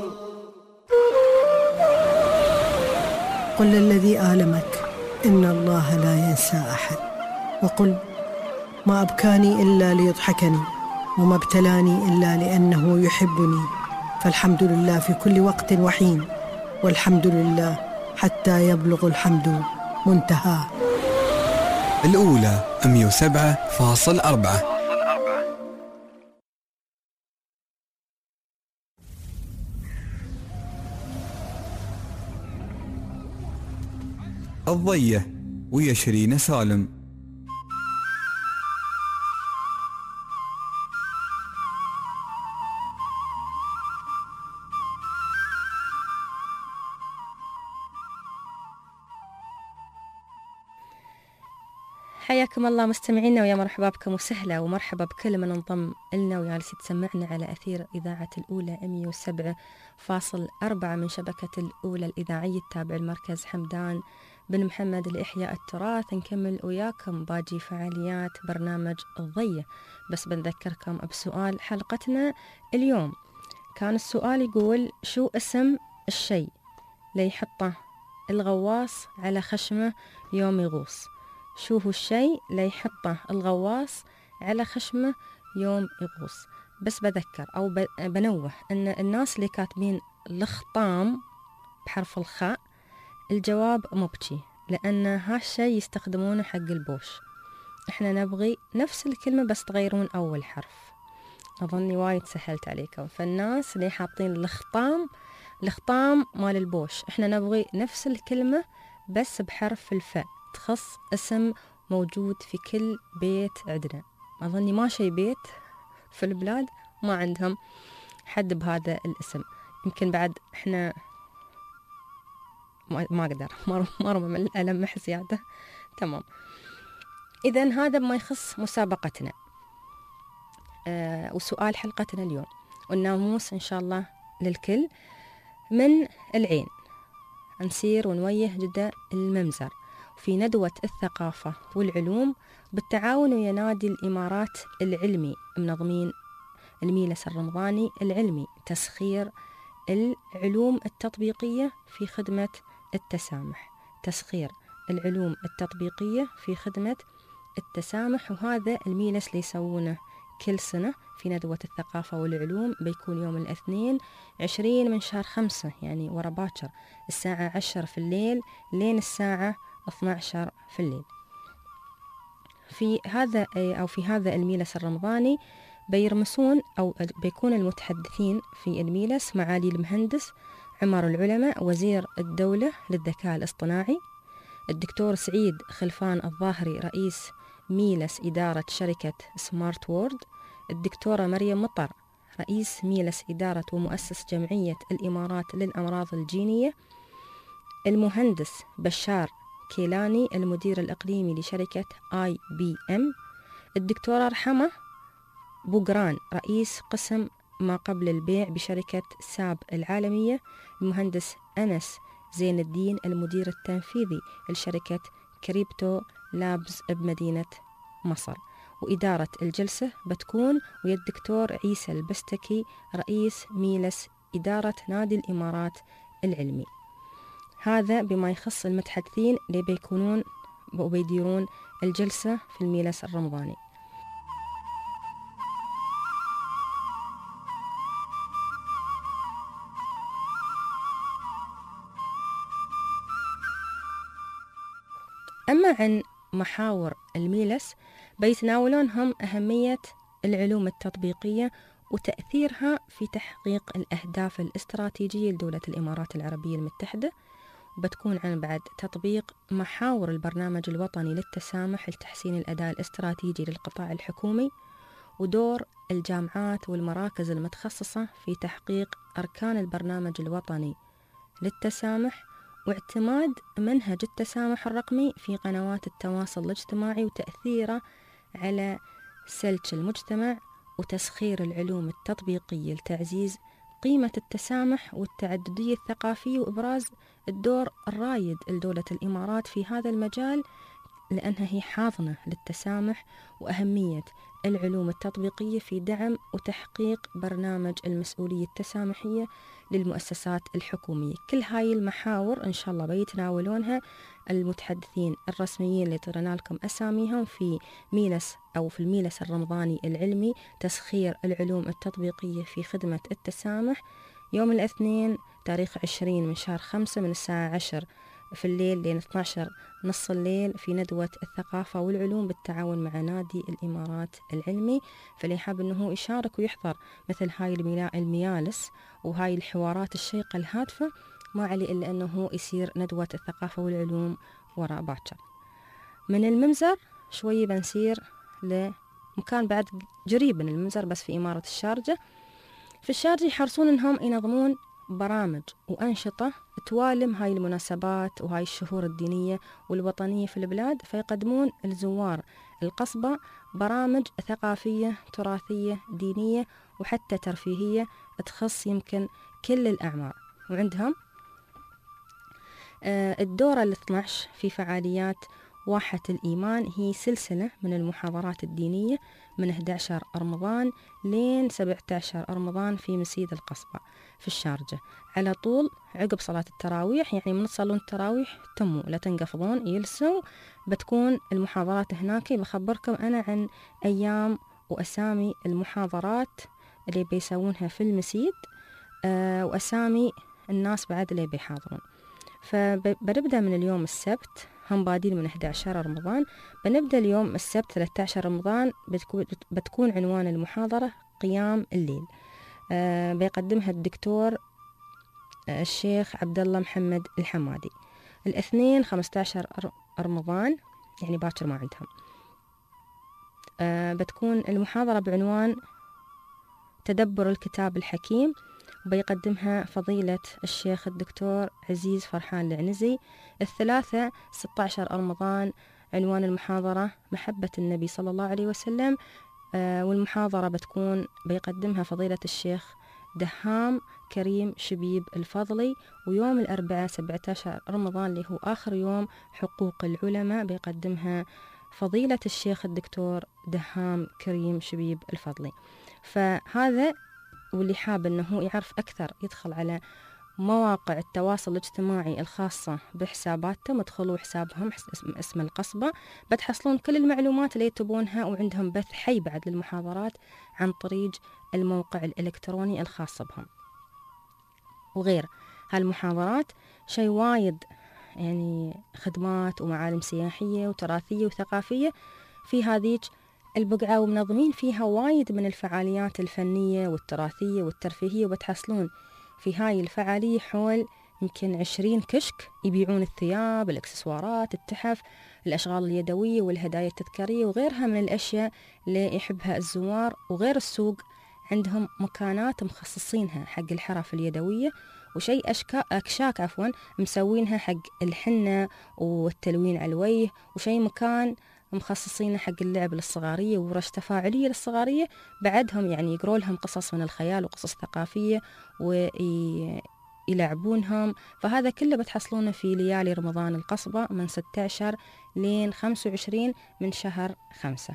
قل الذي آلمك إن الله لا ينسى أحد. وقل ما أبكاني إلا ليضحكني وما ابتلاني إلا لأنه يحبني. فالحمد لله في كل وقت وحين والحمد لله حتى يبلغ الحمد منتهاه. الأولى 107.4. الضية ويا شيرين سالم. حياكم الله مستمعينا ويا مرحبا بكم وسهلا ومرحبا بكل من انضم لنا وجالس تسمعنا على أثير إذاعة الأولى 107.4 من شبكة الأولى الإذاعية التابع المركز حمدان بن محمد لإحياء التراث. نكمل وياكم باقي فعاليات برنامج الضية، بس بنذكركم بسؤال حلقتنا اليوم. كان السؤال يقول: شو اسم الشيء ليحطه الغواص على خشمه يوم يغوص؟ شو هو الشيء ليحطه الغواص على خشمه يوم يغوص؟ بس بذكر أو بنوه أن الناس اللي كاتبين الخطام بحرف الخاء الجواب مبكي، لأن هالشيء يستخدمونه حق البوش. احنا نبغي نفس الكلمة بس تغيرون أول حرف. أظني وايد سهلت عليكم. فالناس اللي حاطين الخطام مال البوش، احنا نبغي نفس الكلمة بس بحرف الفاء، تخص اسم موجود في كل بيت عندنا. أظني ما شي بيت في البلاد ما عندهم حد بهذا الاسم. يمكن بعد احنا ما أقدر مرة من ألمح زيادة. تمام. إذن هذا ما يخص مسابقتنا وسؤال حلقتنا اليوم. والناموس إن شاء الله للكل من العين. نسير ونويه جدا الممزر في ندوة الثقافة والعلوم بالتعاون ويا نادي الإمارات العلمي منظمين الميلس الرمضاني العلمي تسخير العلوم التطبيقية في خدمة التسامح. تسخير العلوم التطبيقية في خدمة التسامح. وهذا الميلس اللي يسوونه كل سنة في ندوة الثقافة والعلوم بيكون يوم الاثنين 20 من شهر 5، يعني ورا باكر، الساعة 10 في الليل لين الساعة 12 في الليل. في هذا الميلس الرمضاني بيرمسون أو بيكون المتحدثين في الميلس معالي المهندس عمر العلماء وزير الدولة للذكاء الاصطناعي، الدكتور سعيد خلفان الظاهري رئيس ميلس إدارة شركة سمارت وورد، الدكتورة مريم مطر رئيس ميلس إدارة ومؤسس جمعية الإمارات للأمراض الجينية، المهندس بشار كيلاني المدير الإقليمي لشركة IBM، الدكتورة رحمة بوغران رئيس قسم ما قبل البيع بشركة ساب العالمية، المهندس أنس زين الدين المدير التنفيذي لشركة كريبتو لابز بمدينة مصر. وإدارة الجلسة بتكون ويا الدكتور عيسى البستكي رئيس ميلس إدارة نادي الإمارات العلمي. هذا بما يخص المتحدثين اللي بيكونون وبيديرون الجلسة في الميلس أما عن محاور الميلس بيتناولون هم أهمية العلوم التطبيقية وتأثيرها في تحقيق الأهداف الاستراتيجية لدولة الإمارات العربية المتحدة، وبتكون عن بعد تطبيق محاور البرنامج الوطني للتسامح لتحسين الأداء الاستراتيجي للقطاع الحكومي، ودور الجامعات والمراكز المتخصصة في تحقيق أركان البرنامج الوطني للتسامح، واعتماد منهج التسامح الرقمي في قنوات التواصل الاجتماعي وتأثيره على سلج المجتمع، وتسخير العلوم التطبيقية لتعزيز قيمة التسامح والتعددية الثقافية، وإبراز الدور الرايد لدولة الإمارات في هذا المجال، لأنها هي حاضنة للتسامح وأهمية العلوم التطبيقية في دعم وتحقيق برنامج المسؤولية التسامحية للمؤسسات الحكومية. كل هاي المحاور إن شاء الله بيتناولونها المتحدثين الرسميين اللي طرنا لكم أساميهم في ميلس أو في الميلس الرمضاني العلمي تسخير العلوم التطبيقية في خدمة التسامح، يوم الاثنين تاريخ 20 من شهر 5 من الساعة 10 في الليل لين 12 نص الليل في ندوة الثقافة والعلوم بالتعاون مع نادي الإمارات العلمي. فاللي حاب أنه يشارك ويحضر مثل هاي الميالس وهاي الحوارات الشيقة الهادفة ما عليه إلا أنه يصير ندوة الثقافة والعلوم وراء باكر. من الممزر شوي بنسير لمكان بعد قريب من الممزر بس في إمارة الشارجة. في الشارجة يحرصون أنهم ينظمون برامج وأنشطة توالم هاي المناسبات وهاي الشهور الدينية والوطنية في البلاد، فيقدمون الزوار القصبة برامج ثقافية تراثية دينية وحتى ترفيهية تخص يمكن كل الأعمار. وعندهم الدورة ال12 في فعاليات واحة الإيمان، هي سلسلة من المحاضرات الدينية من 11 رمضان لين 17 رمضان في مسجد القصبة في الشارجة، على طول عقب صلاة التراويح، يعني من تصلون التراويح تموا لا تنقفضون يلسوا، بتكون المحاضرات هناك. بخبركم أنا عن أيام وأسامي المحاضرات اللي بيسوونها في المسجد وأسامي الناس بعد اللي بيحاضرون. فبنبدأ من اليوم السبت، هم بادين من 11 رمضان، بنبدأ اليوم السبت 13 رمضان بتكون عنوان المحاضرة قيام الليل، بيقدمها الدكتور الشيخ عبد الله محمد الحمادي. الاثنين 15 رمضان يعني باكر ما عندهم، بتكون المحاضرة بعنوان تدبر الكتاب الحكيم، وبيقدمها فضيلة الشيخ الدكتور عزيز فرحان العنزي. الثلاثة 16 رمضان عنوان المحاضرة محبة النبي صلى الله عليه وسلم، والمحاضرة بتكون بيقدمها فضيلة الشيخ دهام كريم شبيب الفضلي. ويوم الأربعاء 17 رمضان اللي هو آخر يوم حقوق العلماء بيقدمها فضيلة الشيخ الدكتور دهام كريم شبيب الفضلي. فهذا، واللي حاب أنه يعرف أكثر يدخل على مواقع التواصل الاجتماعي الخاصة بحساباتهم، ادخلوا حسابهم اسم القصبة، بتحصلون كل المعلومات اللي تبونها، وعندهم بث حي بعد للمحاضرات عن طريق الموقع الإلكتروني الخاص بهم. وغير هالمحاضرات شيء وايد يعني خدمات ومعالم سياحية وتراثية وثقافية في هذيك البقعة، ومنظمين فيها وايد من الفعاليات الفنية والتراثية والترفيهية، وبتحصلون في هاي الفعالية حول يمكن 20 كشك يبيعون الثياب، الإكسسوارات، التحف، الأشغال اليدوية والهدايا التذكارية وغيرها من الأشياء اللي يحبها الزوار. وغير السوق عندهم مكانات مخصصينها حق الحرف اليدوية، وشيء أكشاك مسوينها حق الحنة والتلوين على الوجه، وشيء مكان مخصصين حق اللعب للصغارية ورش تفاعلية للصغارية. بعدهم يعني يقروا لهم قصص من الخيال وقصص ثقافية ويلعبونهم. فهذا كله بتحصلونه في ليالي رمضان القصبة من 16 لين 25 من شهر 5.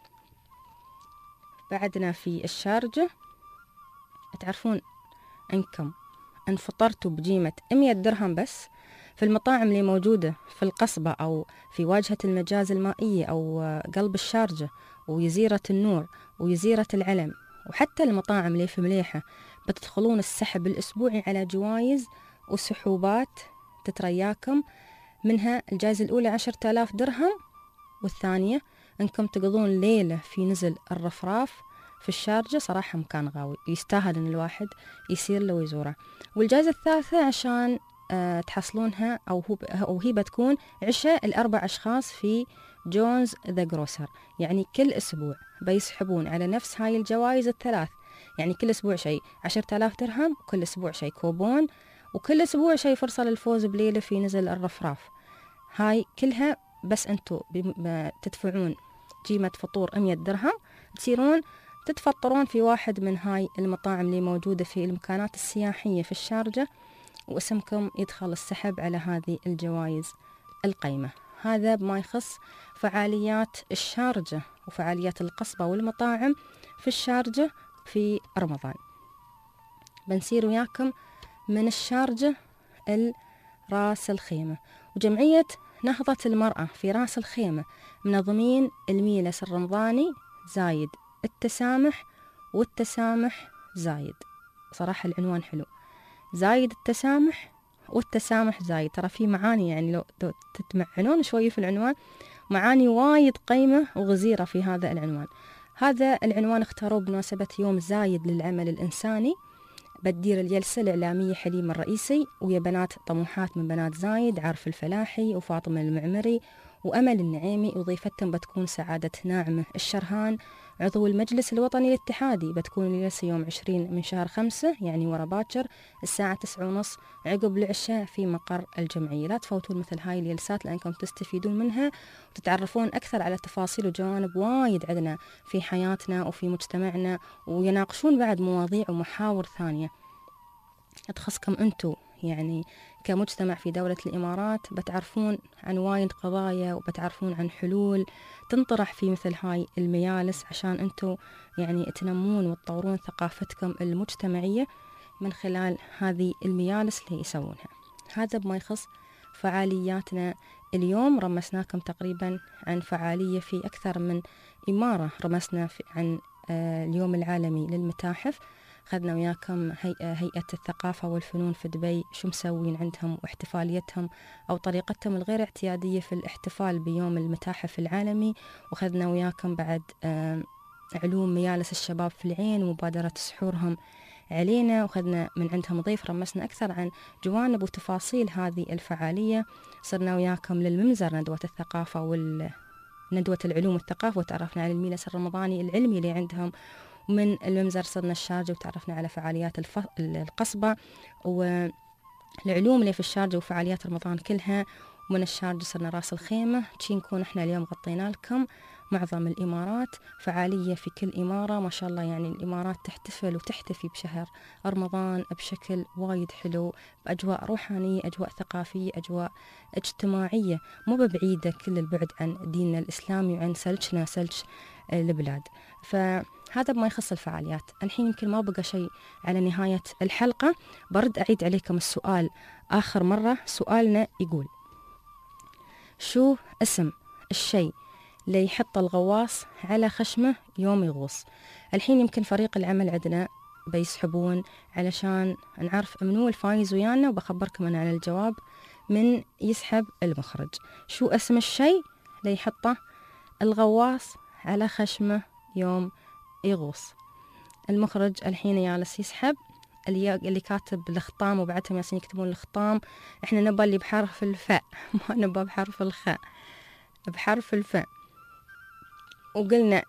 بعدنا في الشارجة، تعرفون أنكم أن فطرتوا بقيمة 100 درهم بس في المطاعم اللي موجودة في القصبة أو في واجهة المجاز المائية أو قلب الشارجة وجزيرة النور وجزيرة العلم، وحتى المطاعم اللي في مليحة بتدخلون السحب الأسبوعي على جوائز وسحوبات تترياكم منها الجائزة الأولى 10,000 درهم، والثانية أنكم تقضون ليلة في نزل الرفراف في الشارجة، صراحة مكان غاوي يستاهل أن الواحد يسير له ويزوره. والجائزة الثالثة عشان تحصلونها أو هي بتكون عشاء ال4 أشخاص في جونز ذا جروسر. يعني كل أسبوع بيسحبون على نفس هاي الجوائز الثلاث، يعني كل أسبوع شيء 10,000 درهم، كل أسبوع شيء كوبون، وكل أسبوع شيء فرصة للفوز بليلة في نزل الرفراف. هاي كلها بس أنتوا تدفعون قيمة فطور 100 درهم، تصيرون تتفطرون في واحد من هاي المطاعم اللي موجودة في المكانات السياحية في الشارجة، واسمكم يدخل السحب على هذه الجوائز القيمة. هذا بما يخص فعاليات الشارجة وفعاليات القصبة والمطاعم في الشارجة في رمضان. بنسير وياكم من الشارجة راس الخيمة، وجمعية نهضة المرأة في راس الخيمة منظمين الميلس الرمضاني زايد التسامح والتسامح زايد. صراحة العنوان حلو، زايد التسامح والتسامح زايد، ترى في معاني، يعني لو تتمعنون شوي في العنوان معاني وايد قيمة وغزيرة في هذا العنوان. هذا العنوان اختاروه بمناسبة يوم زايد للعمل الإنساني. بتدير الجلسة الإعلامية حليم الرئيسي، ويا بنات طموحات من بنات زايد، عارف الفلاحي وفاطمة المعمري وأمل النعيمي، وضيفتهم بتكون سعادة ناعمة الشرهان عضو المجلس الوطني الاتحادي. بتكون الجلسة يوم 20 من شهر 5 يعني ورا باكر الساعة 9:30 عقب العشاء في مقر الجمعية. لا تفوتون مثل هاي الجلسات لأنكم تستفيدون منها وتتعرفون أكثر على تفاصيل وجوانب وايد عندنا في حياتنا وفي مجتمعنا، ويناقشون بعد مواضيع ومحاور ثانية تخصكم أنتو يعني كمجتمع في دولة الإمارات. بتعرفون عن وايد قضايا وبتعرفون عن حلول تنطرح في مثل هاي المجالس عشان أنتو يعني تنمون وتطورون ثقافتكم المجتمعية من خلال هذه المجالس اللي يسوونها. هذا بما يخص فعالياتنا اليوم. رمسناكم تقريبا عن فعالية في أكثر من إمارة. رمسنا عن اليوم العالمي للمتاحف، خذنا وياكم هيئة الثقافة والفنون في دبي شو مسوين عندهم واحتفاليتهم أو طريقتهم الغير اعتيادية في الاحتفال بيوم المتاحف العالمي، وخذنا وياكم بعد علوم مجالس الشباب في العين ومبادرة سحورهم علينا، وخذنا من عندهم ضيف رمسنا أكثر عن جوانب وتفاصيل هذه الفعالية. صرنا وياكم للمنزر ندوة الثقافة ندوة العلوم والثقافة، وتعرفنا على الميلس الرمضاني العلمي اللي عندهم. ومن المنزر صرنا الشارجة وتعرفنا على فعاليات القصبة والعلوم اللي في الشارجة وفعاليات رمضان كلها. ومن الشارجة صرنا راس الخيمة. تشي نكون احنا اليوم غطينا لكم معظم الإمارات، فعالية في كل إمارة ما شاء الله. يعني الإمارات تحتفل وتحتفي بشهر رمضان بشكل وايد حلو، بأجواء روحانية، أجواء ثقافية، أجواء اجتماعية، مو ببعيدة كل البعد عن ديننا الإسلامي وعن سلجنا سلج البلاد. فهذا بما يخص الفعاليات. الحين يمكن ما بقى شيء على نهاية الحلقة، برد أعيد عليكم السؤال آخر مرة. سؤالنا يقول: شو اسم الشيء اللي يحط الغواص على خشمه يوم يغوص؟ الحين يمكن فريق العمل عندنا بيسحبون علشان نعرف منو الفايز ويانا، وبخبركم أنا على الجواب من يسحب المخرج. شو اسم الشيء اللي يحطه الغواص على خشمه يوم يغوص؟ المخرج الحين جالس يسحب. اللي كاتب الخطام وبعدهم ياسين يكتبون الخطام. احنا نبى اللي بحرف الفاء ما نبى بحرف الخاء، بحرف الفاء. وقلنا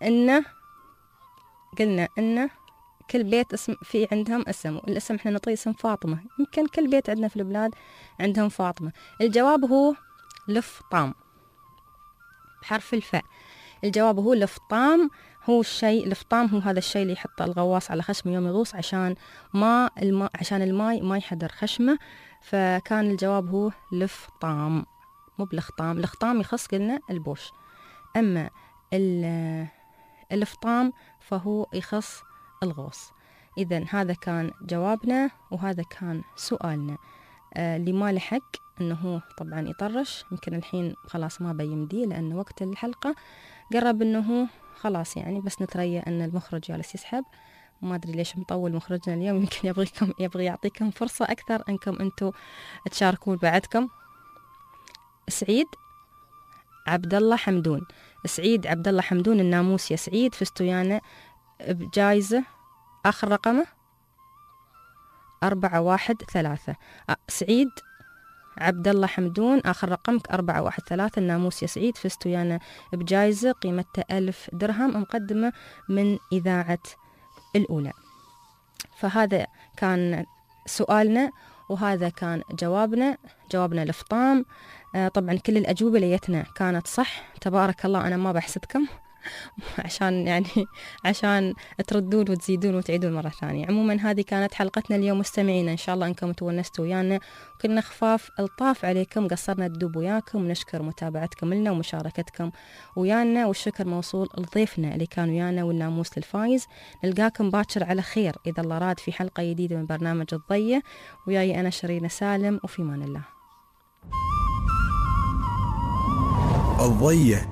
إن كل بيت اسم في عندهم اسم، والاسم احنا نعطيه اسم فاطمة. يمكن كل بيت عندنا في البلاد عندهم فاطمة. الجواب هو لفطام بحرف الفاء. الجواب هو لفطام. هو الشيء لفطام هو هذا الشيء اللي يحطه الغواص على خشمه يوم يغوص عشان عشان الماء ما يحدر خشمه. فكان الجواب هو لفطام مو بلخطام. الخطام يخص قلنا البوش، أما الفطام فهو يخص الغوص. إذن هذا كان جوابنا وهذا كان سؤالنا. اللي ما لحق أنه هو طبعا يطرش، يمكن الحين خلاص ما بيمدي لأن وقت الحلقة قرب أنه هو خلاص، يعني بس نتريا أن المخرج جالس يسحب. ما أدري ليش مطول مخرجنا اليوم، يمكن يبغي يعطيكم فرصة أكثر أنكم أنتم تشاركون بعدكم. سعيد عبد الله حمدون. سعيد عبد الله حمدون، الناموس يا سعيد، فزتوا ويانا بجائزة آخر رقمه 413. سعيد عبد الله حمدون آخر رقمك 413، الناموس يا سعيد، فزتوا ويانا بجائزة قيمتها 1000 درهم مقدمة من إذاعة الأولى. فهذا كان سؤالنا وهذا كان جوابنا الفطام. طبعا كل الأجوبة ليتنا كانت صح، تبارك الله. أنا ما بحسدكم عشان تردون وتزيدون وتعيدون مرة ثانية. عموما هذه كانت حلقتنا اليوم مستمعينا، إن شاء الله أنكم تونستوا ويانا وكنا خفاف الطاف عليكم، قصرنا الدوب وياكم. نشكر متابعتكم لنا ومشاركتكم ويانا، والشكر موصول لضيفنا اللي كان ويانا والناموس للفايز. نلقاكم باكر على خير إذا الله راد في حلقة جديدة من برنامج الضية، وياي أنا شرينة سالم، وفي مان الله. الضية